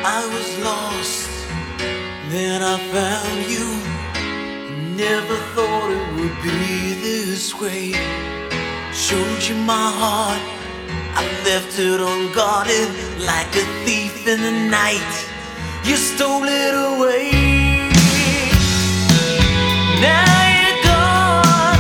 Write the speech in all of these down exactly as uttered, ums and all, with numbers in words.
I was lost, then I found you. Never thought it would be this way. Showed you my heart, I left it unguarded. Like a thief in the night, you stole it away. Now you're gone,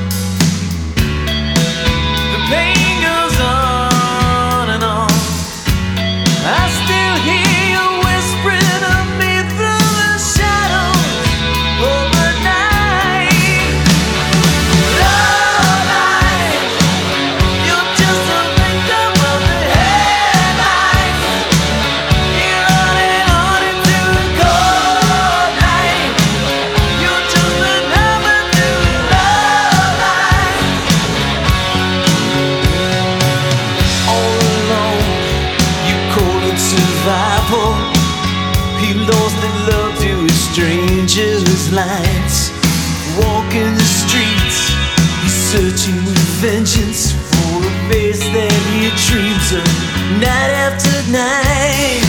the pain goes on and on. I still hear you whispering to me through the shadows of the night. Love life, you're just a victim of the headlights. You're running on into the cold night. You're just another new love life. All alone, you call it survival. He lost and loved you as strangers' lights. Walking the streets, he's searching with vengeance for a face that he dreams of night after night.